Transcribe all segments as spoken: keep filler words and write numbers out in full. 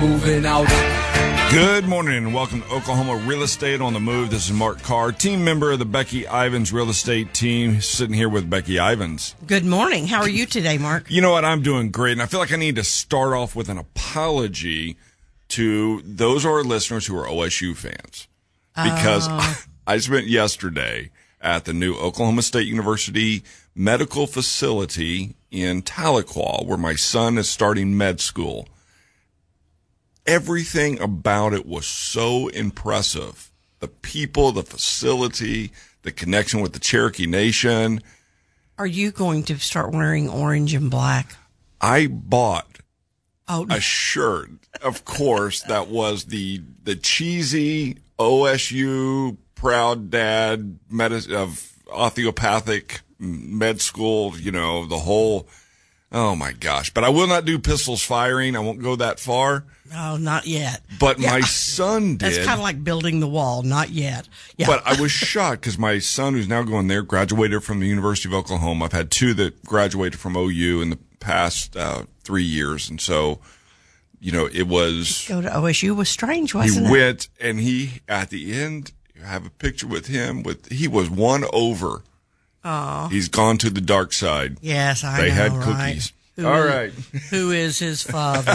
moving out. Good morning and welcome to Oklahoma Real Estate on the Move. This is Mark Carr, team member of the Becky Ivans Real Estate team, sitting here with Becky Ivans. Good morning. How are you today, Mark? You know what? I'm doing great, and I feel like I need to start off with an apology to those of our listeners who are O S U fans. Because uh. I spent yesterday at the new Oklahoma State University medical facility in Tahlequah, where my son is starting med school. Everything about it was so impressive. The people, the facility, the connection with the Cherokee Nation. Are you going to start wearing orange and black? I bought oh. a shirt, of course, that was the the cheesy O S U proud dad med- of osteopathic med school, you know, the whole, oh my gosh. But I will not do pistols firing. I won't go that far. No, not yet. But yeah. my son did. That's kind of like building the wall. Not yet. Yeah. But I was shocked because my son, who's now going there, graduated from the University of Oklahoma. I've had two that graduated from O U in the past uh, three years. And so, you know, it was. Go to O S U was strange, wasn't he it? He went, and he, at the end, I have a picture with him. With He was won over. Oh. He's gone to the dark side. Yes, I they know, had right? cookies. Who All is, right. Who is his father?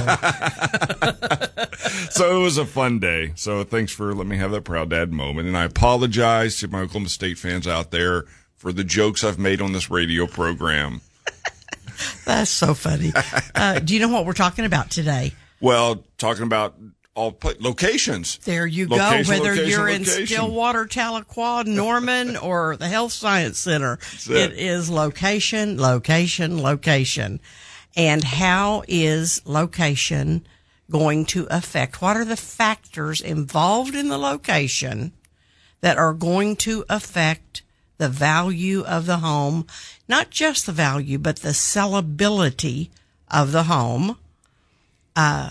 So it was a fun day. So thanks for letting me have that proud dad moment. And I apologize to my Oklahoma State fans out there for the jokes I've made on this radio program. That's so funny. Uh, do you know what we're talking about today? Well, talking about all locations. There you location, go. Whether location, you're location. in Stillwater, Tahlequah, Norman, or the Health Science Center, it. it is location, location, location. And how is location going to affect? What are the factors involved in the location that are going to affect the value of the home? Not just the value, but the sellability of the home. Uh,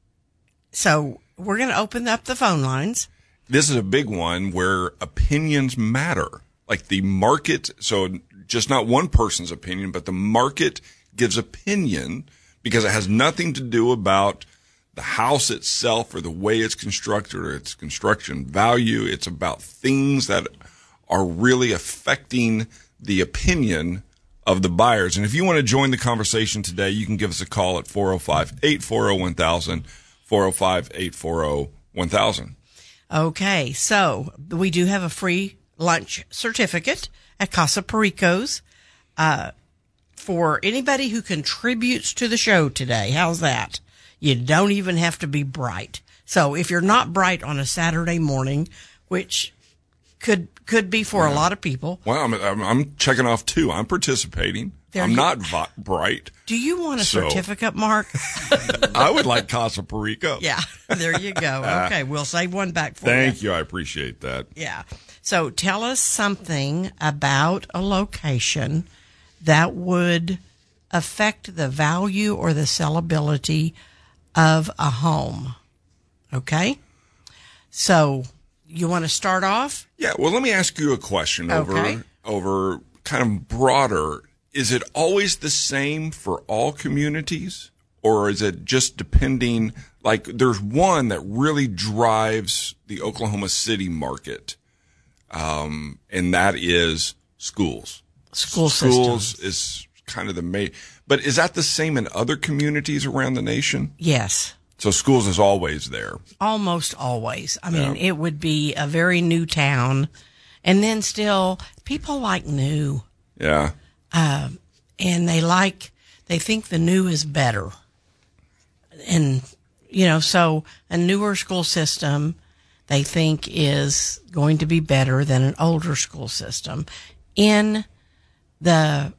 so we're going to open up the phone lines. This is a big one where opinions matter. Like the market, so just not one person's opinion, but the market gives opinion because it has nothing to do about the house itself or the way it's constructed or its construction value. It's about things that are really affecting the opinion of the buyers. And if you want to join the conversation today, you can give us a call at four oh five, eight four oh, one thousand, four oh five, eight four oh, one thousand. Okay, so we do have a free lunch certificate at Casa Perico's uh, for anybody who contributes to the show today. How's that? You don't even have to be bright. So if you're not bright on a Saturday morning, which could could be for yeah. a lot of people. Well, I'm, I'm, I'm checking off too. I'm participating. There I'm you, not vi- bright. Do you want a so. certificate, Mark? I would like Casa Perico. Yeah, there you go. Okay, we'll save one back for Thank you. Thank you. I appreciate that. Yeah. So tell us something about a location that would affect the value or the sellability of a home. Okay? So you want to start off? Yeah, well, let me ask you a question over okay. over kind of broader. Is it always the same for all communities, or is it just depending? Like, there's one that really drives the Oklahoma City market, um, and that is schools. School schools systems. is kind of the main. But is that the same in other communities around the nation? Yes. So schools is always there. Almost always. I mean, yeah. it would be a very new town, and then still people like new. Yeah. Uh, and they like, they think the new is better. And, you know, so a newer school system they think is going to be better than an older school system. In the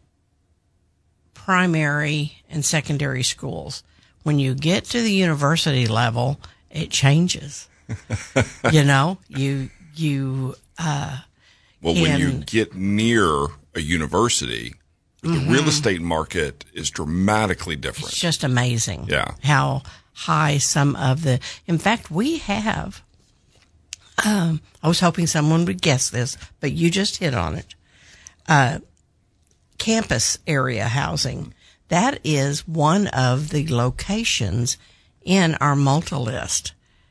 primary and secondary schools, when you get to the university level, it changes. you know, you, you, uh, well, when you get near a university, mm-hmm. the real estate market is dramatically different. It's just amazing. Yeah. How high some of the, in fact, we have, um, I was hoping someone would guess this, but you just hit on it. Uh, campus area housing. That is one of the locations in our multi-list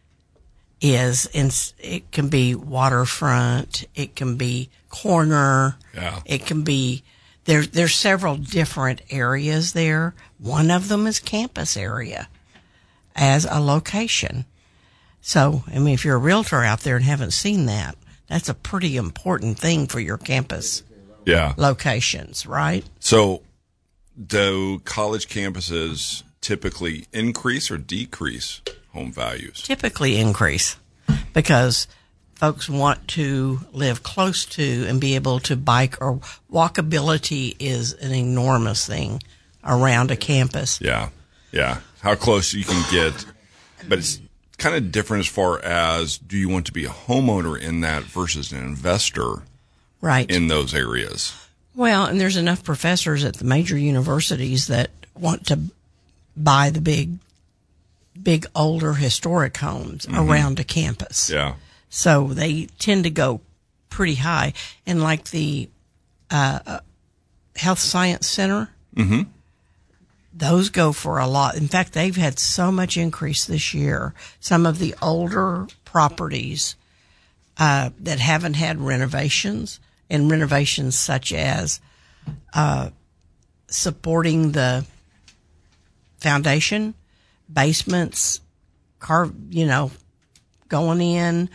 is, in, it can be waterfront, it can be corner, yeah. it can be, there, there's several different areas there. One of them is campus area as a location. So, I mean, if you're a realtor out there and haven't seen that, that's a pretty important thing for your campus yeah. locations, right? So, do college campuses typically increase or decrease home values? Typically increase, because folks want to live close to and be able to bike, or walkability is an enormous thing around a campus. Yeah, yeah. How close you can get, but it's kind of different as far as, do you want to be a homeowner in that versus an investor right. in those areas? Well, and there's enough professors at the major universities that want to buy the big, big older historic homes mm-hmm. around a campus. Yeah. So they tend to go pretty high. And like the uh, Health Science Center, mm-hmm. those go for a lot. In fact, they've had so much increase this year. Some of the older properties uh, that haven't had renovations, and renovations such as uh, supporting the foundation, basements, car, you know, going in,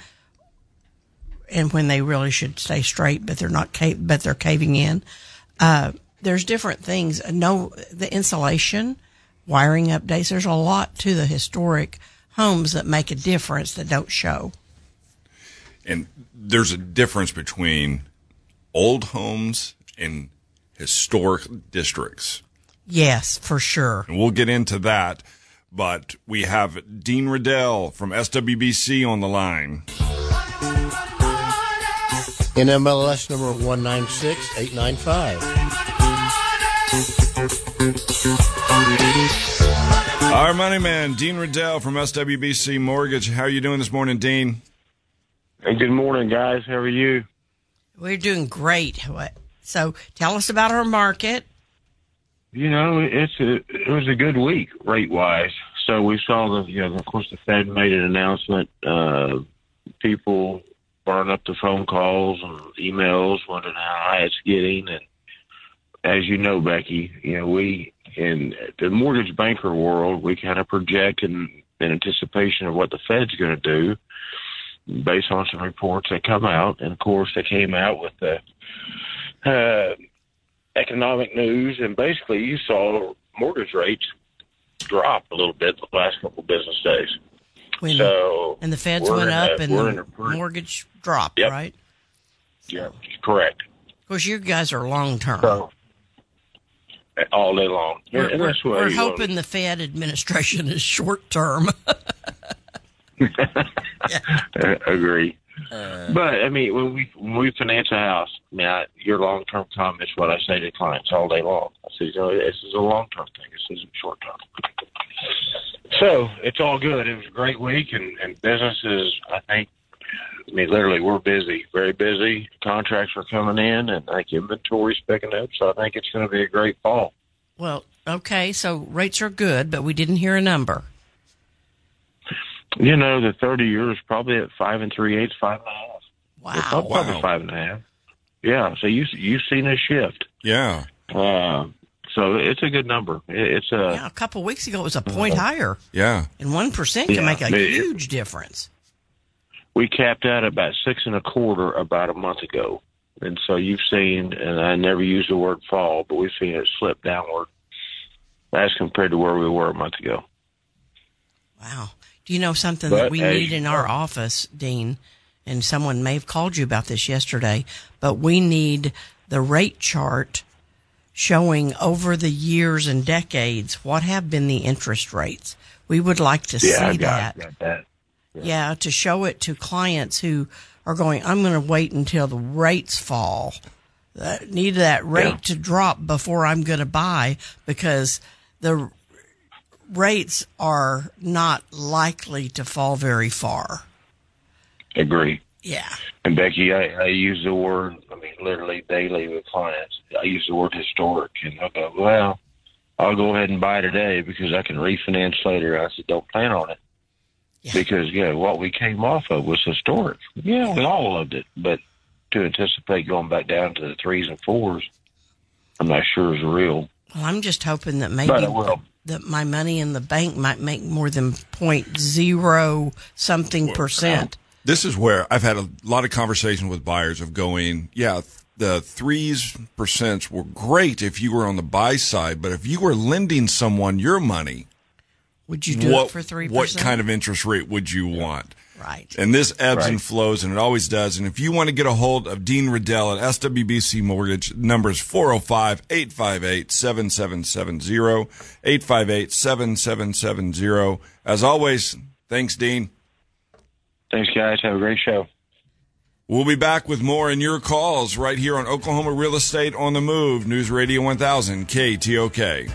and when they really should stay straight, but they're not, ca- but they're caving in. Uh, there's different things. No, the insulation, wiring updates. There's a lot to the historic homes that make a difference that don't show. And there's a difference between old homes and historic districts. Yes, for sure. And we'll get into that, but we have Dean Riddell from S W B C on the line. N M L S number one nine six eight nine five. Our money man, Dean Riddell from S W B C Mortgage. How are you doing this morning, Dean? Hey, good morning, guys. How are you? We're doing great. So tell us about our market. You know, it's a, it was a good week rate-wise. So we saw the, you know, of course, the Fed made an announcement. Uh, people burned up the phone calls and emails, wondering how high it's getting. And as you know, Becky, you know, we, in the mortgage banker world, we kind of project in, in anticipation of what the Fed's going to do based on some reports that come out. And, of course, they came out with the uh, economic news, and basically you saw mortgage rates drop a little bit the last couple of business days. When, so and the Feds went up, a, and the pretty, mortgage dropped, yep. right? Yeah, correct. Of course, you guys are long-term. So, all day long. We're, and we're, that's we're hoping the Fed administration is short-term. yeah. Agree. Uh, but, I mean, when we when we finance a house, I mean, I, your long-term comment is what I say to clients all day long. I say, you know, this is a long-term thing. This isn't short-term. So it's all good. It was a great week, and, and business is, I think, I mean, literally, we're busy, very busy. Contracts are coming in, and I think inventory's picking up, so I think it's going to be a great fall. Well, okay, so rates are good, but we didn't hear a number. You know, the thirty years probably at five and three eighths, five and a half. Wow, it's probably wow. five and a half. Yeah, so you you've seen a shift. Yeah. Uh, so it's a good number. It's a yeah, a couple of weeks ago it was a point uh, higher. Yeah, and one percent can yeah, make a it, huge difference. We capped out about six and a quarter about a month ago, and so you've seen, and I never used the word fall, but we've seen it slip downward as compared to where we were a month ago. Wow. Do you know something but that we need you, in our office, Dean? And someone may have called you about this yesterday, but we need the rate chart showing over the years and decades what have been the interest rates. We would like to yeah, see I got, that. got that. Yeah. yeah, to show it to clients who are going, I'm going to wait until the rates fall. Uh, need that rate yeah. to drop before I'm going to buy, because the rates are not likely to fall very far. Agree. Yeah. And Becky, I, I use the word, I mean, literally daily with clients. I use the word historic, and they'll go, well, I'll go ahead and buy today because I can refinance later. I said, don't plan on it. Yeah. Because, yeah, what we came off of was historic. Yeah, we all loved it. But to anticipate going back down to the threes and fours, I'm not sure is real. Well, I'm just hoping that maybe that my money in the bank might make more than point zero something well, percent. This is where I've had a lot of conversations with buyers of going, yeah, the threes percents were great if you were on the buy side, but if you were lending someone your money, would you do what, it for three what percent? kind of interest rate would you want? Right. And this ebbs right. and flows, and it always does. And if you want to get a hold of Dean Riddell at S W B C Mortgage, number is four oh five, eight five eight, seven seven seven zero, eight five eight, seven seven seven zero. As always, thanks, Dean. Thanks, guys. Have a great show. We'll be back with more in your calls right here on Oklahoma Real Estate on the Move, News Radio one thousand, K T O K.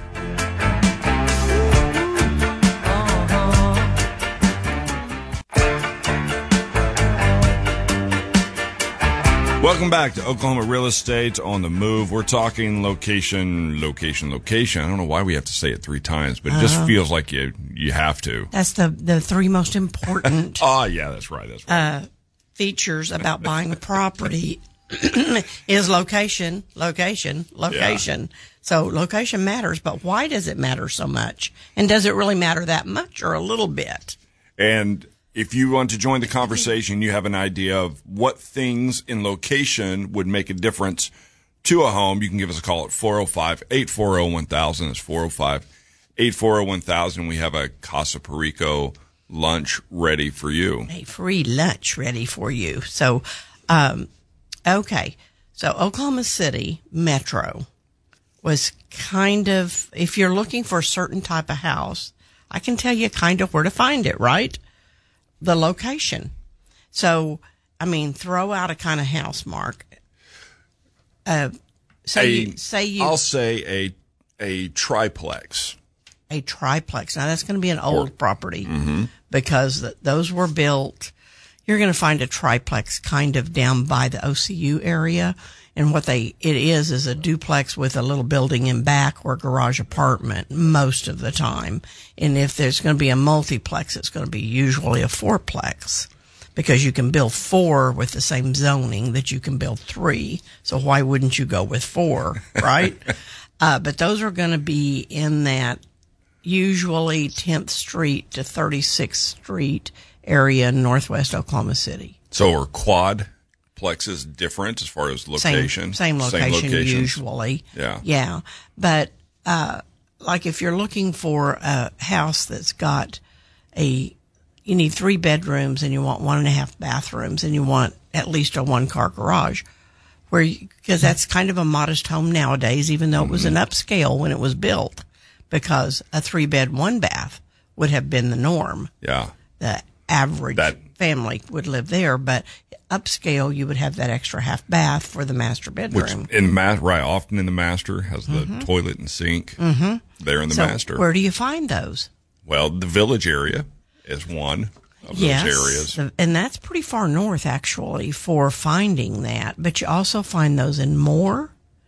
Welcome back to Oklahoma Real Estate on the Move. We're talking location, location, location. I don't know why we have to say it three times, but it just uh, feels like you you have to. That's the, the three most important oh, yeah, that's right. That's right. Uh, features about buying a property is location, location, location. Yeah. So location matters, but why does it matter so much? And does it really matter that much or a little bit? And if you want to join the conversation, you have an idea of what things in location would make a difference to a home, you can give us a call at four oh five, eight four oh, one thousand. It's four oh five, eight four oh, one thousand. We have a Casa Perico lunch ready for you. A free lunch ready for you. So, um, okay. So Oklahoma City Metro was kind of, if you're looking for a certain type of house, I can tell you kind of where to find it, right? The location. So, I mean, throw out a kind of house, Mark. Uh, say a, you, say you. I'll say a a triplex. A triplex. Now that's going to be an old or, property mm-hmm. because th- those were built. You're going to find a triplex kind of down by the O C U area, and what they it is is a duplex with a little building in back or a garage apartment most of the time. And if there's going to be a multiplex, it's going to be usually a fourplex because you can build four with the same zoning that you can build three. So why wouldn't you go with four, right? uh, but those are going to be in that usually tenth Street to thirty-sixth Street area in northwest Oklahoma City. So are quadplexes different as far as location? Same, same location same usually. Yeah. Yeah. But, uh, like if you're looking for a house that's got a, you need three bedrooms and you want one and a half bathrooms and you want at least a one car garage where, because that's kind of a modest home nowadays, even though mm-hmm. it was an upscale when it was built, because a three bed, one bath would have been the norm. Yeah. The average that, family would live there, but upscale, you would have that extra half bath for the master bedroom. Which in ma- right, often in the master has the mm-hmm. toilet and sink mm-hmm. there in the so master. Where do you find those? Well, the Village area is one of yes, those areas. The, and that's pretty far north, actually, for finding that. But you also find those in Moore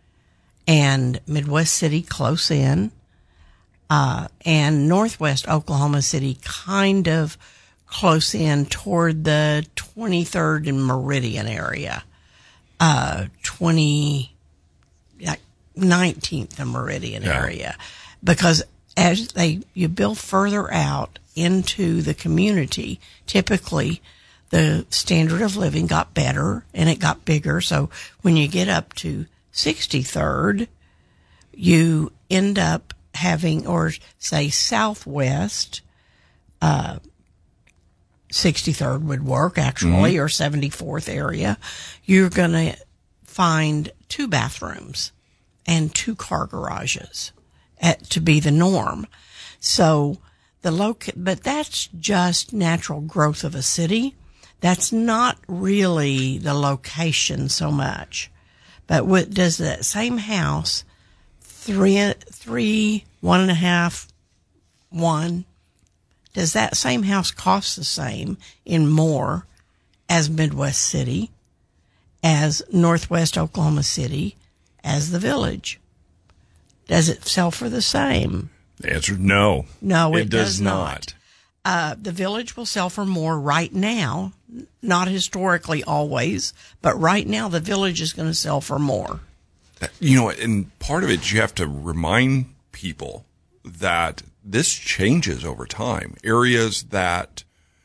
and Midwest City close in, uh, and northwest Oklahoma City kind of close in toward the twenty-third and Meridian area, uh, twenty, like nineteenth and Meridian yeah. area, because as they, you build further out into the community, typically the standard of living got better and it got bigger. So when you get up to sixty-third, you end up having, or say southwest, uh, sixty-third would work actually, mm-hmm. or seventy-fourth area, you're going to find two bathrooms and two car garages at, to be the norm. So the loc, but that's just natural growth of a city. That's not really the location so much. But what does that same house, three, three, one and a half, one, does that same house cost the same in Moore as Midwest City, as Northwest Oklahoma City, as the Village? Does it sell for the same? The answer is no. No, it, it does, does not. not. Uh, the Village will sell for more right now, not historically always, but right now the Village is going to sell for more. You know, and part of it, you have to remind people that this changes over time. Areas that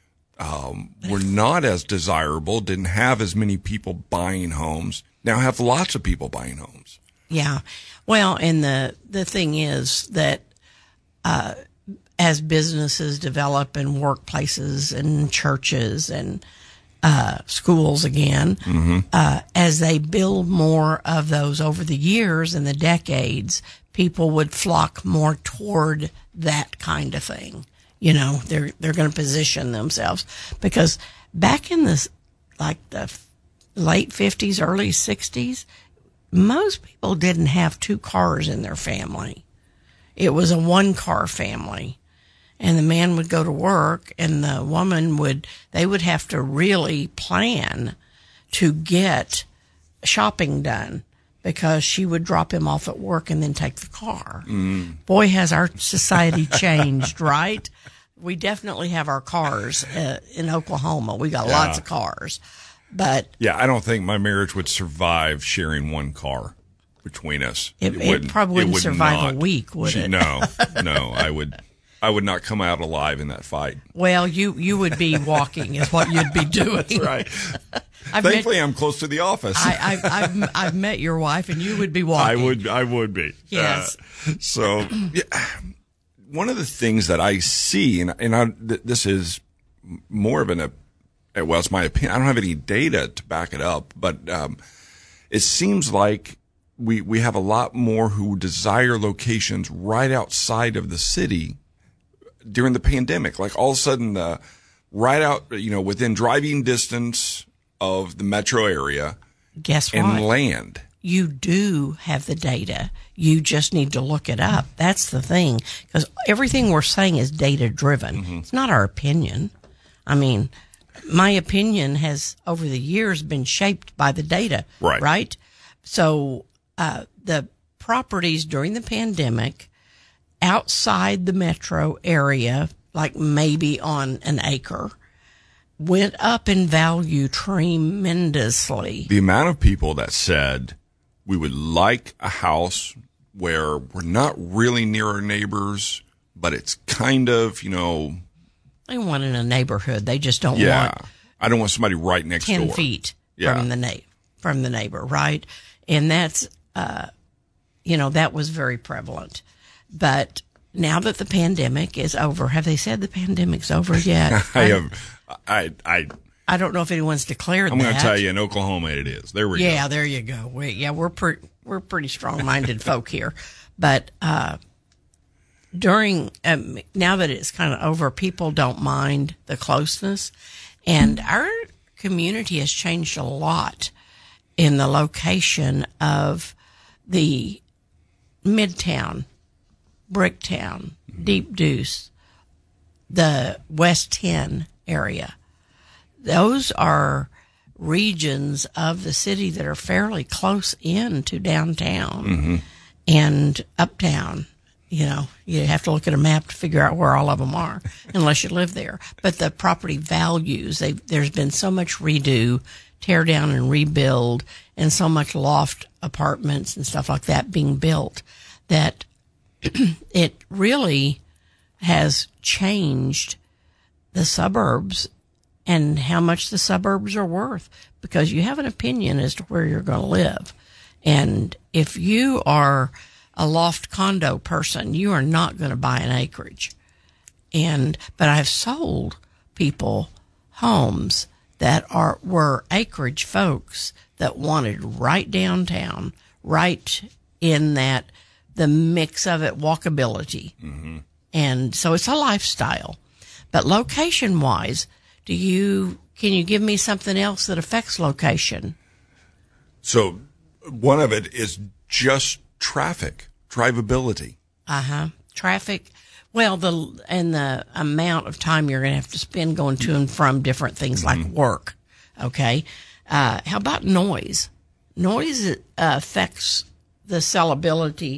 um, were not as desirable, didn't have as many people buying homes, now have lots of people buying homes. Yeah. Well, and the, the thing is that uh, as businesses develop and workplaces and churches and uh, schools again, mm-hmm. uh, as they build more of those over the years and the decades, people would flock more toward that kind of thing. You know, they're they're going to position themselves because back in the like the late fifties, early sixties, most people didn't have two cars in their family. It was a one car family. And the man would go to work and the woman would, they would have to really plan to get shopping done because she would drop him off at work and then take the car. Mm. Boy, has our society changed, right? We definitely have our cars uh, in Oklahoma. We got yeah. lots of cars. But yeah, I don't think my marriage would survive sharing one car between us. It, it, it probably wouldn't would survive not. a week, would she, it? No, no, I would. I would not come out alive in that fight. Well, you, you would be walking is what you'd be doing. That's right. Thankfully, met, I'm close to the office. I, I've, I've, I've met your wife, and you would be walking. I would I would be. Yes. Uh, so, yeah, one of the things that I see, and, and I, th- this is more of an, uh, well, it's my opinion. I don't have any data to back it up, but um, it seems like we we have a lot more who desire locations right outside of the city during the pandemic. Like all of a sudden, uh, right out, you know, within driving distance of the metro area. Guess and what? And land. You do have the data. You just need to look it up. That's the thing. Because everything we're saying is data driven. Mm-hmm. It's not our opinion. I mean, my opinion has over the years been shaped by the data. Right. Right? So, uh, the properties during the pandemic outside the metro area, like maybe on an acre, went up in value tremendously. The amount of people that said we would like a house where we're not really near our neighbors, but it's kind of, you know. They want in a neighborhood. They just don't yeah, want. I don't want somebody right next ten door. Ten feet yeah. from the na- from the neighbor, right? And that's, uh, you know, that was very prevalent. But now that the pandemic is over, have they said the pandemic's over yet? I have, I, I, I don't know if anyone's declared I'm that. I'm going to tell you, in Oklahoma, it is. There we yeah, go. Yeah, there you go. We, yeah, we're pretty, we're pretty strong-minded folk here. But uh, during um, now that it's kind of over, people don't mind the closeness, and our community has changed a lot in the location of the Midtown, Bricktown, Deep Deuce, the West ten area. Those are regions of the city that are fairly close in to downtown mm-hmm. and uptown. You know, you have to look at a map to figure out where all of them are, unless you live there. But the property values, they, there's been so much redo, tear down and rebuild, and so much loft apartments and stuff like that being built that it really has changed the suburbs and how much the suburbs are worth, because you have an opinion as to where you're going to live. And if you are a loft condo person, you are not going to buy an acreage. And, but I've sold people homes that are, were acreage folks that wanted right downtown, right in that, the mix of it, walkability. Mm-hmm. And so it's a lifestyle. But location wise, do you, can you give me something else that affects location? So one of it is just traffic, drivability. Uh-huh. Traffic. Well, the, and the amount of time you're going to have to spend going to and from different things mm-hmm. like work. Okay. Uh, how about noise? Noise uh, affects the sellability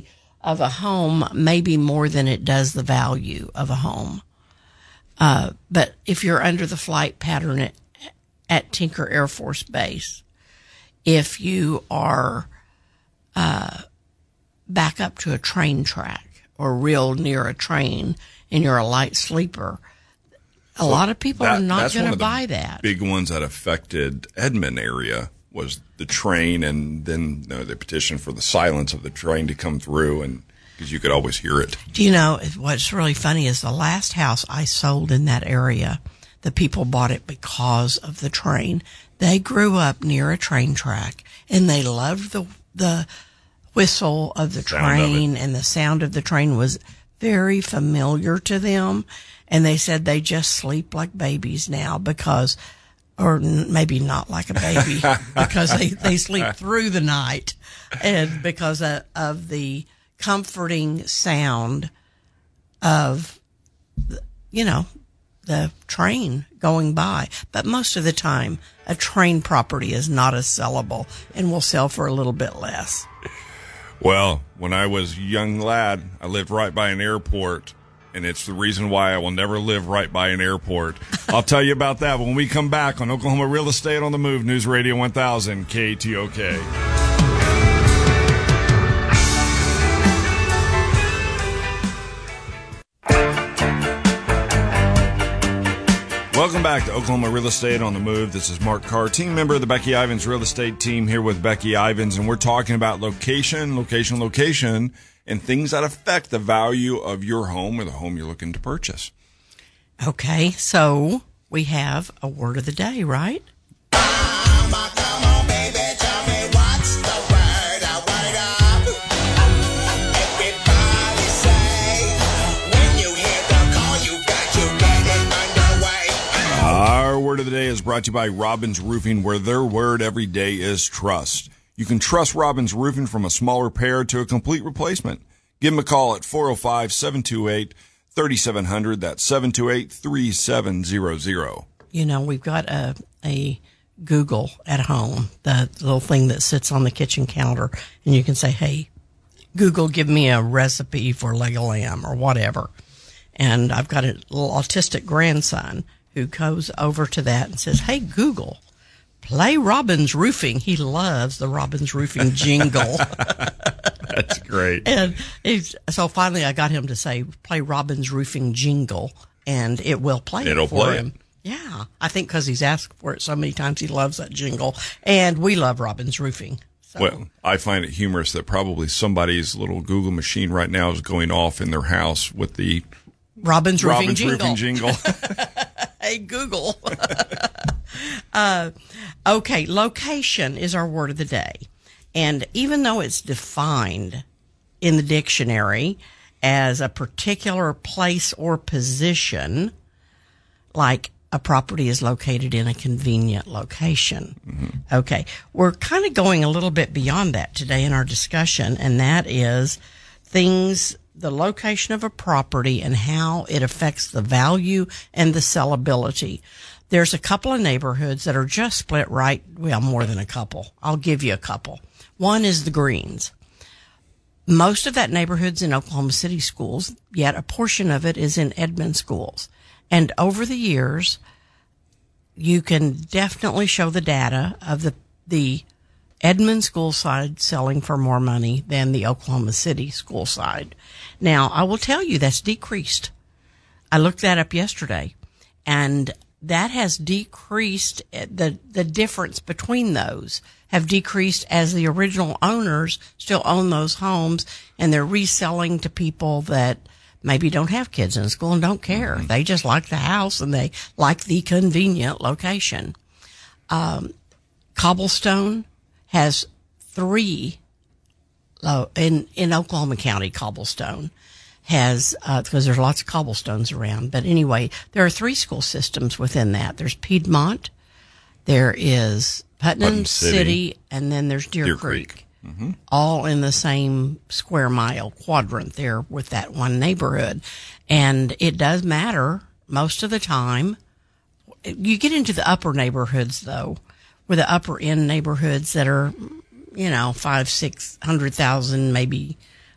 of a home maybe more than it does the value of a home. Uh, but if you're under the flight pattern at, at Tinker Air Force Base, if you are uh, back up to a train track or real near a train and you're a light sleeper, a so lot of people that, are not going to buy that. Big ones that affected Edmond area was the train, and then you know, they petitioned for the silence of the train to come through, and because you could always hear it. Do you know what's really funny is the last house I sold in that area, the people bought it because of the train. They grew up near a train track, and they loved the the whistle of the train, and the sound of the train was very familiar to them. And they said they just sleep like babies now because, or maybe not like a baby, because they, they sleep through the night, and because of, of the comforting sound of, you know, the train going by. But most of the time, a train property is not as sellable and will sell for a little bit less. Well, when I was a young lad, I lived right by an airport, and it's the reason why I will never live right by an airport. I'll tell you about that when we come back on Oklahoma Real Estate on the Move, News Radio one thousand, K T O K. Welcome back to Oklahoma Real Estate on the Move. This is Mark Carr, team member of the Becky Ivins Real Estate team, here with Becky Ivins, and we're talking about location, location, location, and things that affect the value of your home or the home you're looking to purchase. Okay, so we have a word of the day, right? Our word of the day is brought to you by Robbins Roofing, where their word every day is trust. You can trust Robbins Roofing from a small repair to a complete replacement. Give them a call at four oh five, seven two eight, three seven zero zero. That's seven two eight, three seven zero zero. You know, we've got a, a Google at home, the little thing that sits on the kitchen counter, and you can say, hey, Google, give me a recipe for leg of lamb or whatever. And I've got a little autistic grandson who goes over to that and says, hey, Google, play Robbins Roofing. He loves the Robbins Roofing jingle. That's great. And he's, so finally I got him to say, play Robbins Roofing jingle, and it will play It'll it for play him. It. Yeah, I think because he's asked for it so many times, he loves that jingle. And we love Robbins Roofing. So. Well, I find it humorous that probably somebody's little Google machine right now is going off in their house with the Robbins Roofing Robbins jingle. Roofing jingle. Hey, Google. uh, okay, location is our word of the day. And even though it's defined in the dictionary as a particular place or position, like a property is located in a convenient location. Mm-hmm. Okay, we're kind of going a little bit beyond that today in our discussion, and that is things, the location of a property and how it affects the value and the sellability. There's a couple of neighborhoods that are just split right, well, more than a couple. I'll give you a couple. One is the Greens. Most of that neighborhood's in Oklahoma City schools, yet a portion of it is in Edmond schools. And over the years, you can definitely show the data of the, the Edmond school side selling for more money than the Oklahoma City school side. Now, I will tell you that's decreased. I looked that up yesterday, and that has decreased. The, the difference between those have decreased as the original owners still own those homes, and they're reselling to people that maybe don't have kids in school and don't care. Mm-hmm. They just like the house and they like the convenient location. Um, Cobblestone has three, uh, in, in Oklahoma County, Cobblestone has, uh, because there's lots of cobblestones around. But anyway, there are three school systems within that. There's Piedmont, there is Putnam, Putnam City, City, and then there's Deer, Deer Creek. Creek. Mm-hmm. All in the same square mile quadrant there with that one neighborhood. And it does matter most of the time. You get into the upper neighborhoods, though, where the upper end neighborhoods that are, you know, five, six hundred thousand, maybe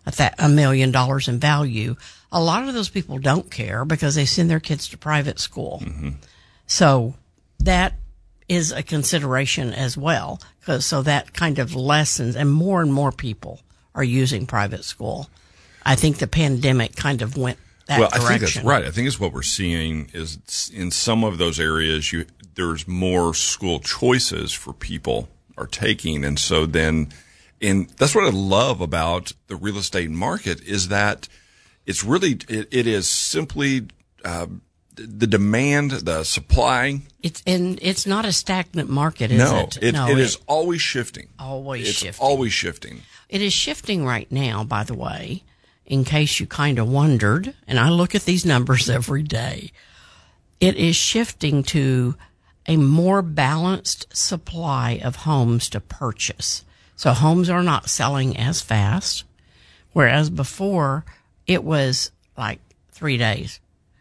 a, th- a million dollars in value. A lot of those people don't care because they send their kids to private school. Mm-hmm. So that is a consideration as well. Cause so that kind of lessens, and more and more people are using private school. I think the pandemic kind of went that well, direction. I think that's right. I think it's what we're seeing is in some of those areas, you, there's more school choices for people are taking. And so then, and that's what I love about the real estate market is that it's really, it, it is simply, uh, the demand, the supply. It's, and it's not a stagnant market, is no, it? it? No, it it is always shifting. Always it's shifting. always shifting. It is shifting right now, by the way, in case you kind of wondered, and I look at these numbers every day. It is shifting to a more balanced supply of homes to purchase. So homes are not selling as fast, whereas before it was like three days.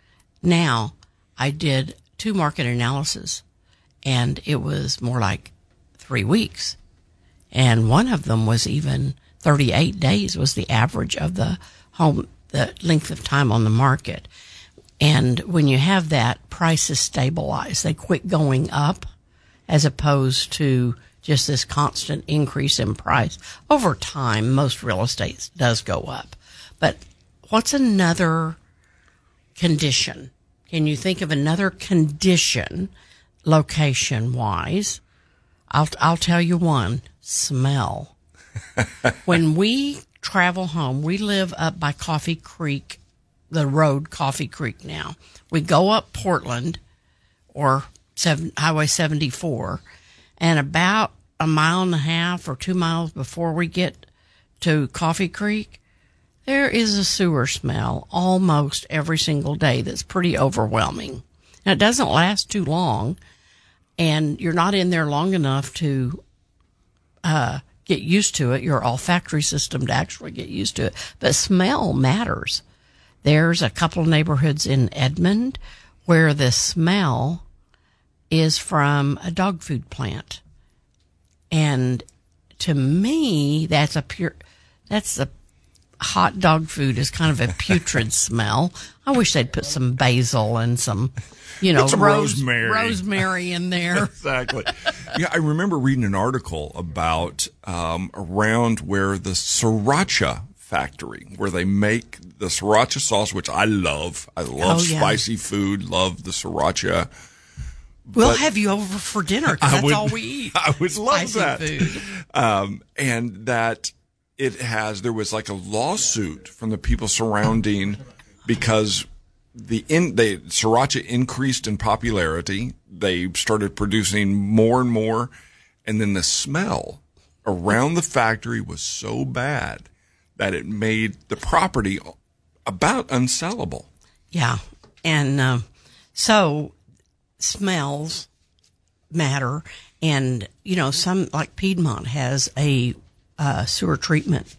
Now I did two market analysis and it was more like three weeks. And one of them was even thirty-eight days was the average of the home, the length of time on the market. And when you have that, prices stabilize. They quit going up as opposed to just this constant increase in price. Over time, most real estate does go up. But what's another condition? Can you think of another condition, location-wise? I'll, I'll tell you one, smell. When we travel home, we live up by Coffee Creek, the road Coffee Creek now. We go up Portland or seven, Highway seventy-four, and about a mile and a half or two miles before we get to Coffee Creek, there is a sewer smell almost every single day that's pretty overwhelming. Now, it doesn't last too long, and you're not in there long enough to uh get used to it, your olfactory system to actually get used to it. But smell matters. There's a couple of neighborhoods in Edmond where the smell is from a dog food plant. And to me, that's a pure, that's a hot dog food is kind of a putrid smell. I wish they'd put some basil and some, you know, some rose, rosemary. rosemary in there. Exactly. Yeah, I remember reading an article about um, around where the sriracha factory, where they make the sriracha sauce, which I love. I love Oh, yeah. spicy food. Love the sriracha. We'll But- have you over for dinner I because that's would- all we eat. I would love Spicy that. food. Um, and that it has, there was like a lawsuit from the people surrounding because the in, they, sriracha increased in popularity. They started producing more and more. And then the smell around the factory was so bad that it made the property about unsellable. Yeah. And uh, so smells matter. And, you know, some, like Piedmont has a uh, sewer treatment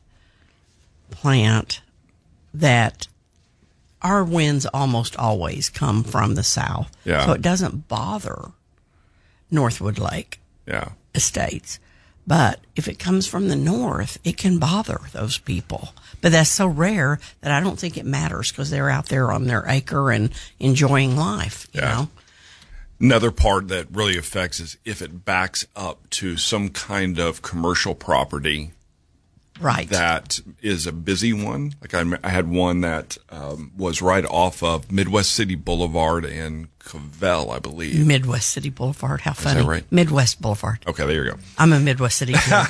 plant that our winds almost always come from the south. Yeah. So it doesn't bother Northwood Lake Yeah. Estates. But if it comes from the north, it can bother those people. But that's so rare that I don't think it matters because they're out there on their acre and enjoying life, you Yeah. know? Another part that really affects is if it backs up to some kind of commercial property Right. that is a busy one. Like I, I had one that um, was right off of Midwest City Boulevard in Cavell, I believe. Midwest City Boulevard. How funny. that right? Midwest Boulevard. Okay, there you go. I'm a Midwest City kid.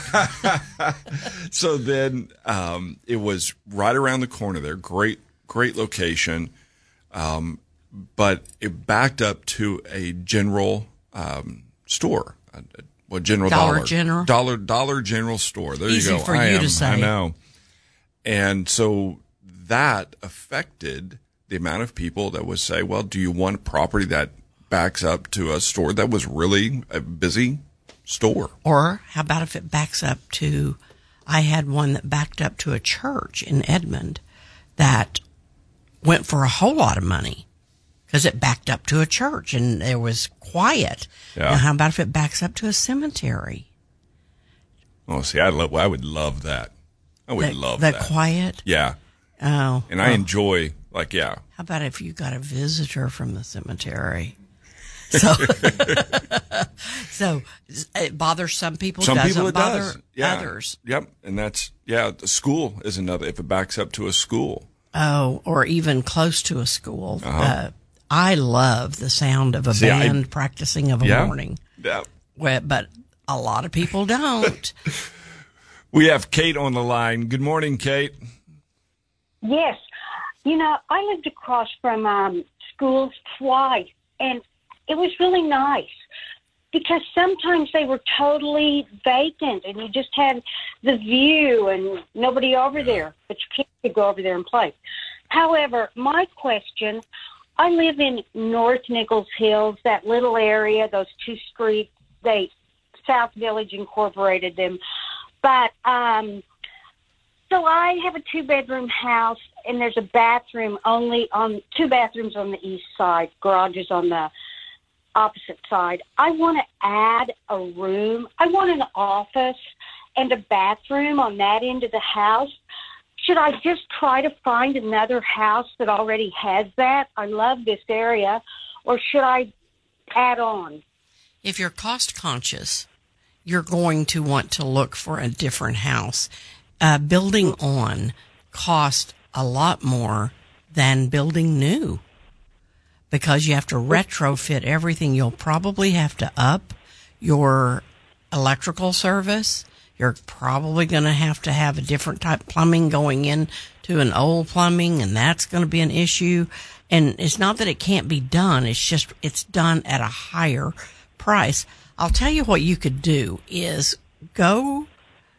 So then um, it was right around the corner there. Great, great location. Um, but it backed up to a general um, store. A, a, what general Dollar dollar General? dollar dollar general store. There Easy you go. for I you am, to say. I know. And so that affected the amount of people that would say, "Well, do you want a property that backs up to a store that was really a busy store?" Or how about if it backs up to, I had one that backed up to a church in Edmond that went for a whole lot of money because it backed up to a church and there was quiet. Yeah. Now, how about if it backs up to a cemetery? Oh, see, I love. I would love that. I would the, love the that. The quiet? Yeah. Oh. And I oh. enjoy, like, yeah. How about if you got a visitor from the cemetery? So, so it bothers some people. Some doesn't people it bother does. Yeah. others. Yep. And that's, yeah, the school is another, if it backs up to a school. Oh, or even close to a school. Uh-huh. Uh, I love the sound of a See, band I, practicing of a yeah, morning. Yeah. Well, but a lot of people don't. We have Kate on the line. Good morning, Kate. Yes. You know, I lived across from um, schools twice, and it was really nice because sometimes they were totally vacant and you just had the view and nobody over there, but you can't go over there and play. However, my question, I live in North Nichols Hills, that little area, those two streets, they, South Village incorporated them. But, um, so I have a two-bedroom house, and there's a bathroom only on, two bathrooms on the east side, garages on the opposite side. I want to add a room. I want an office and a bathroom on that end of the house. Should I just try to find another house that already has that? I love this area. Or should I add on? If you're cost conscious, you're going to want to look for a different house. Uh, building on costs a lot more than building new because you have to retrofit everything. You'll probably have to up your electrical service. You're probably going to have to have a different type of plumbing going in to an old plumbing, and that's going to be an issue. And it's not that it can't be done. It's just it's done at a higher price. I'll tell you what you could do is go,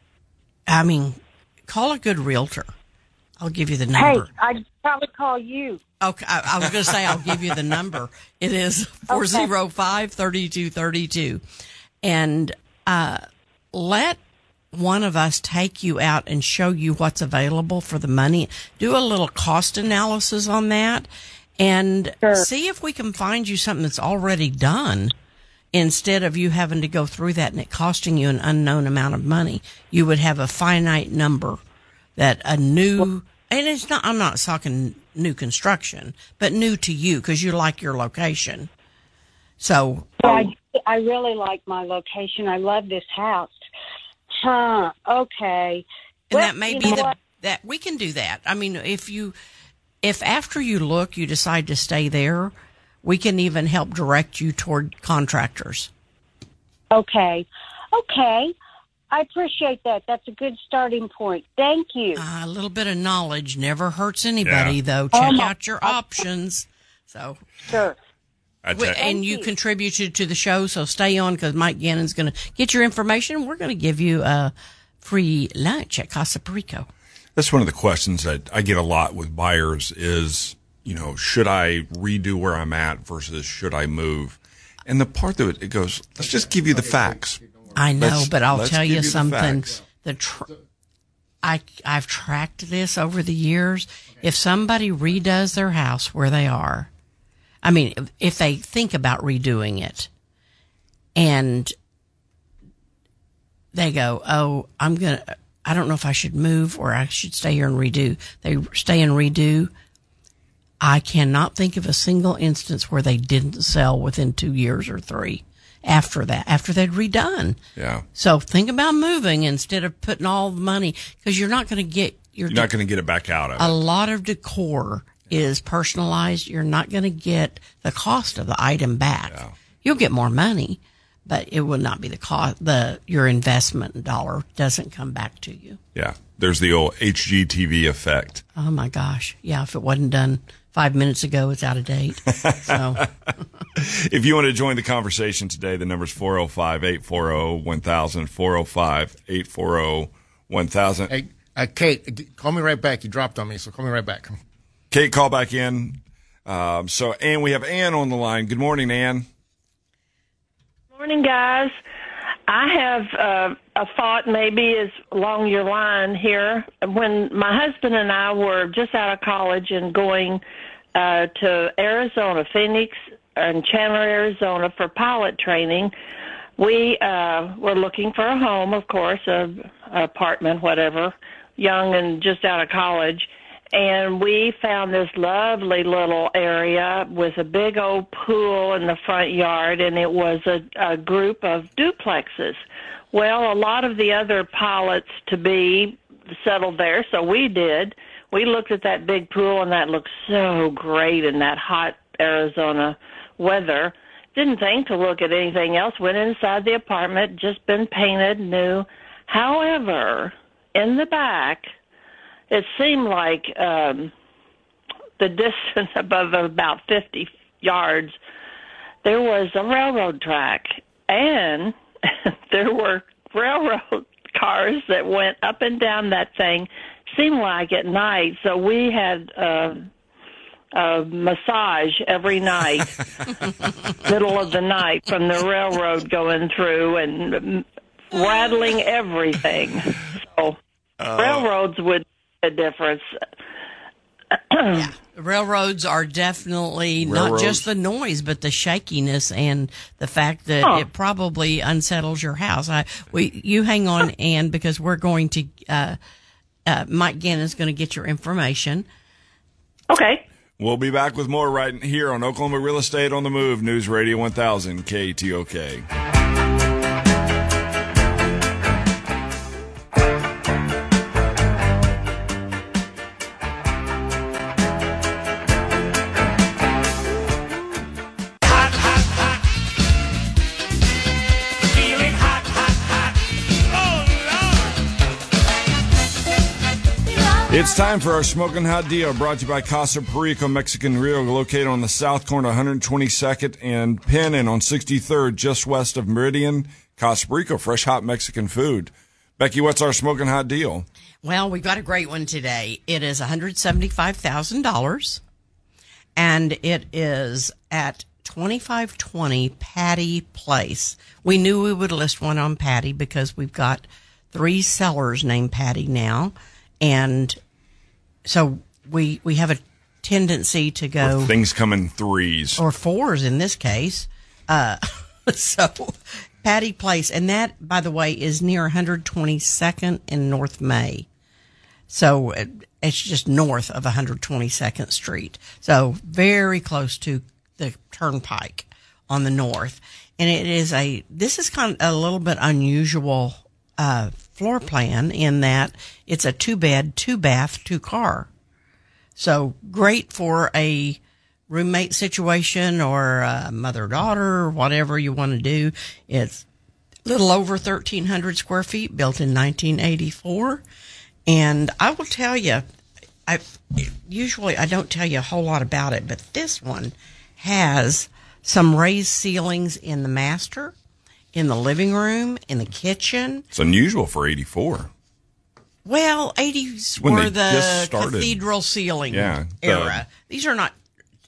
I mean, call a good realtor. I'll give you the number. Hey, I'd probably call you. Okay, I, I was going to say I'll give you the number. It is four oh five, three two three two. And uh, let one of us take you out and show you what's available for the money. Do a little cost analysis on that and Sure. see if we can find you something that's already done instead of you having to go through that and it costing you an unknown amount of money. You would have a finite number that a new, and it's not, I'm not talking new construction, but new to you because you like your location. So I, I really like my location. I love this house. Huh. Okay. And Well, that may you be know the, what? that we can do that. I mean, if you, if after you look, you decide to stay there, we can even help direct you toward contractors. Okay. Okay. I appreciate that. That's a good starting point. Thank you. Uh, a little bit of knowledge never hurts anybody, Yeah. though. Check Oh, out your options. So, Sure. I we- tell- and you you. contributed to the show, so stay on because Mike Gannon's going to get your information. We're going to give you a free lunch at Casa Perico. That's one of the questions that I get a lot with buyers is, you know, should I redo where I'm at versus should I move? And the part of it, it goes, let's just give you the facts. I know, Let's- but I'll let's tell give you you the something. facts. The tr- I I've tracked this over the years. If somebody redoes their house where they are, I mean, if, if they think about redoing it, and they go, "Oh, I'm gonna. I don't know if I should move or I should stay here and redo." They stay and redo. I cannot think of a single instance where they didn't sell within two years or three after that, after they'd redone. Yeah. So think about moving instead of putting all the money because you're not going to get your You're not going to get it back out of a it. lot of decor is personalized. You're not going to get the cost of the item back. Yeah. You'll get more money, but it will not be the cost. The your investment dollar doesn't come back to you. Yeah. There's the old H G T V effect. Oh my gosh! Yeah, if it wasn't done five minutes ago, it's out of date. So. If you want to join the conversation today, the number's four oh five, eight four oh, one thousand, four oh five, eight four oh, one thousand. Hey, uh, Kate, d- call me right back. You dropped on me, so call me right back. Kate, call back in. Um, so, Ann, we have Ann on the line. Good morning, Ann. Morning, guys. I have uh, a thought maybe is along your line here. When my husband and I were just out of college and going uh, to Arizona, Phoenix, and Chandler, Arizona for pilot training, we uh, were looking for a home, of course, a, a apartment, whatever, young and just out of college. And we found this lovely little area with a big old pool in the front yard, and it was a, a group of duplexes. Well, a lot of the other pilots to be settled there, so we did. We looked at that big pool, and that looked so great in that hot Arizona weather. Didn't think to look at anything else. Went inside the apartment, just been painted new. However, in the back, it seemed like um, the distance above about fifty yards, there was a railroad track, and there were railroad cars that went up and down that thing, seemed like at night. So we had uh, a massage every night, middle of the night, from the railroad going through and rattling everything. So uh, railroads would a difference. Yeah. Railroads are definitely Railroads. Not just the noise, but the shakiness and the fact that huh. it probably unsettles your house. I, we, you hang on, Ann, because we're going to, uh, uh, Mike Gannon is going to get your information. Okay. We'll be back with more right here on Oklahoma Real Estate on the Move, News Radio one thousand K T O K. It's time for our Smoking Hot Deal, brought to you by Casa Perico Mexican Grill, located on the south corner of one hundred twenty-second and Penn, and on sixty-third, just west of Meridian. Casa Perico, fresh hot Mexican food. Becky, what's our Smoking Hot Deal? Well, we've got a great one today. It is one hundred seventy-five thousand dollars, and it is at twenty-five twenty Patty Place. We knew we would list one on Patty because we've got three sellers named Patty now, and so we we have a tendency to go... Or things come in threes. Or fours in this case. Uh, so, Patty Place. And that, by the way, is near one hundred twenty-second and North May. So, it, it's just north of one hundred twenty-second Street. So, very close to the Turnpike on the north. And it is a... This is kind of a little bit unusual uh floor plan in that it's a two-bed, two-bath, two-car. So great for a roommate situation or a mother-daughter or whatever you want to do. It's a little over thirteen hundred square feet, built in nineteen eighty-four. And I will tell you, I usually I don't tell you a whole lot about it, but this one has some raised ceilings in the master, in the living room, in the kitchen. It's unusual for eighty-four. Well, eighties when were the cathedral ceiling yeah, the, era. These are not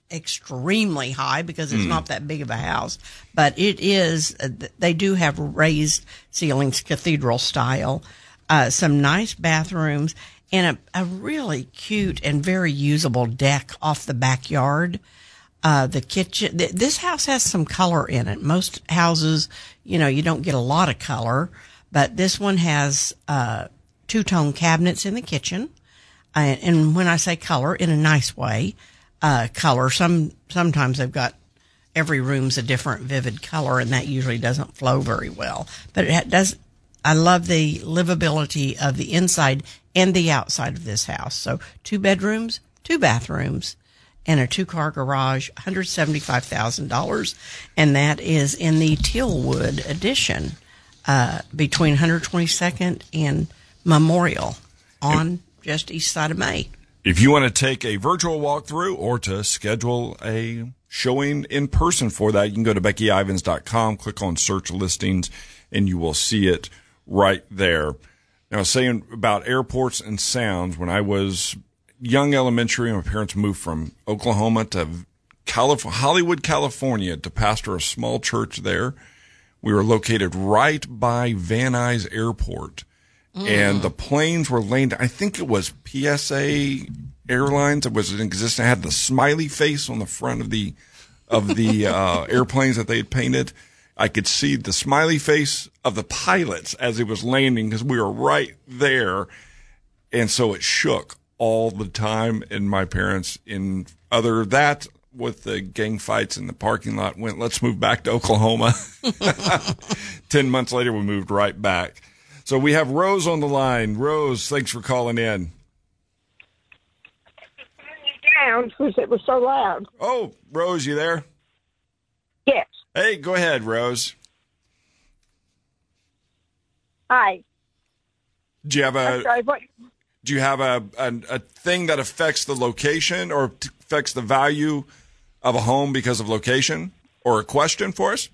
extremely high because it's mm. not that big of a house, but it is, they do have raised ceilings, cathedral style, uh, some nice bathrooms, and a, a really cute and very usable deck off the backyard. Uh, the kitchen, th- this house has some color in it. Most houses, you know, you don't get a lot of color, but this one has, uh, two-tone cabinets in the kitchen. Uh, and when I say color, in a nice way, uh, color, some, sometimes they've got, every room's a different vivid color, and that usually doesn't flow very well. But it does, I love the livability of the inside and the outside of this house. So two bedrooms, two bathrooms, and a two-car garage, one hundred seventy-five thousand dollars, and that is in the Tealwood edition, uh, between one hundred twenty-second and Memorial on just east side of May. If you want to take a virtual walkthrough or to schedule a showing in person for that, you can go to Becky Ivins dot com, click on search listings, and you will see it right there. Now, saying about airports and sounds, when I was young elementary, my parents moved from Oklahoma to Calif- Hollywood, California to pastor a small church there. We were located right by Van Nuys Airport. Mm. And the planes were laying down. I think it was P S A Airlines. It was in existence. It had the smiley face on the front of the of the uh, airplanes that they had painted. I could see the smiley face of the pilots as it was landing because we were right there. And so it shook all the time. And my parents, in other that, with the gang fights in the parking lot, went, let's move back to Oklahoma. Ten months later, we moved right back. So we have Rose on the line. Rose, thanks for calling in. Down because it was so loud. Oh, Rose, you there? Yes. Hey, go ahead, Rose. Hi. Do you have a I'm sorry, what? do you have a, a a thing that affects the location or t- affects the value of a home because of location, or a question for us?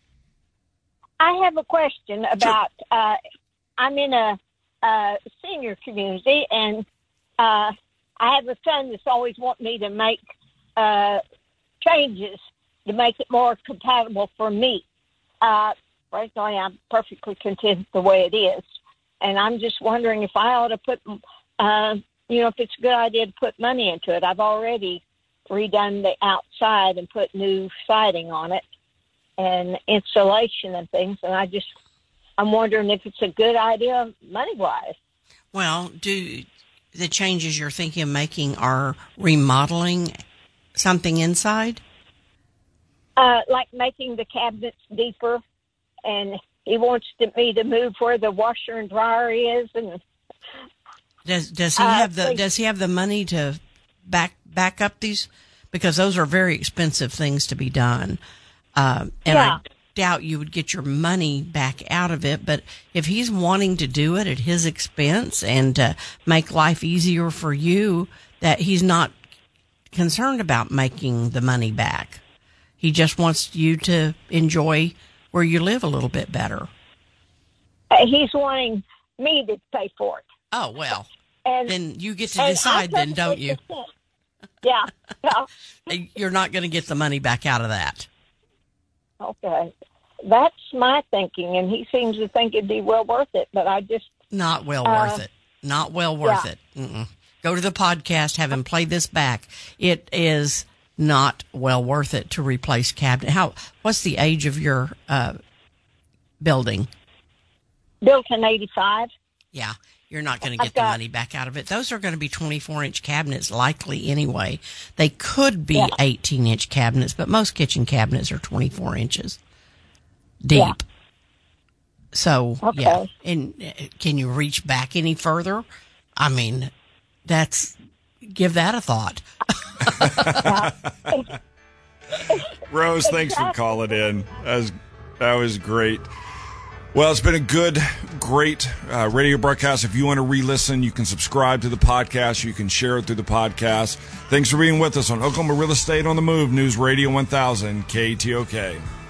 I have a question about. Uh, I'm in a, a senior community, and uh, I have a son that's always wanting me to make uh, changes to make it more compatible for me. Uh, personally, I'm perfectly content the way it is. And I'm just wondering if I ought to put, uh, you know, if it's a good idea to put money into it. I've already redone the outside and put new siding on it and insulation and things. And I just, I'm wondering if it's a good idea money-wise. Well, do the changes you're thinking of making are remodeling something inside? Uh, like making the cabinets deeper, and he wants to, me to move where the washer and dryer is. And does does he uh, have the please. does he have the money to back back up these? Because those are very expensive things to be done, um, and Yeah. I doubt you would get your money back out of it. But if he's wanting to do it at his expense and uh, make life easier for you, that he's not concerned about making the money back. He just wants you to enjoy where you live a little bit better. Uh, he's wanting me to pay for it. Oh, well, And then you get to and decide I then, don't you? Yeah. yeah. You're not going to get the money back out of that. Okay. That's my thinking, and he seems to think it'd be well worth it, but I just... Not well Uh, worth it. Not well worth yeah. it. Mm-mm. Go to the podcast, have him play this back. It is not well worth it to replace cabinet. How? What's the age of your uh, building? Built in eighty-five. Yeah, you're not going to I've get the got- money back out of it. Those are going to be twenty-four inch cabinets likely anyway. They could be Yeah. eighteen inch cabinets, but most kitchen cabinets are twenty-four inches deep. Yeah. So, Okay. yeah. And uh, can you reach back any further? I mean, that's, give that a thought. Rose, thanks for calling in. That was, that was great. Well, it's been a good, great uh, radio broadcast. If you want to re-listen, you can subscribe to the podcast. You can share it through the podcast. Thanks for being with us on Oklahoma Real Estate on the Move, News Radio one thousand, K T O K.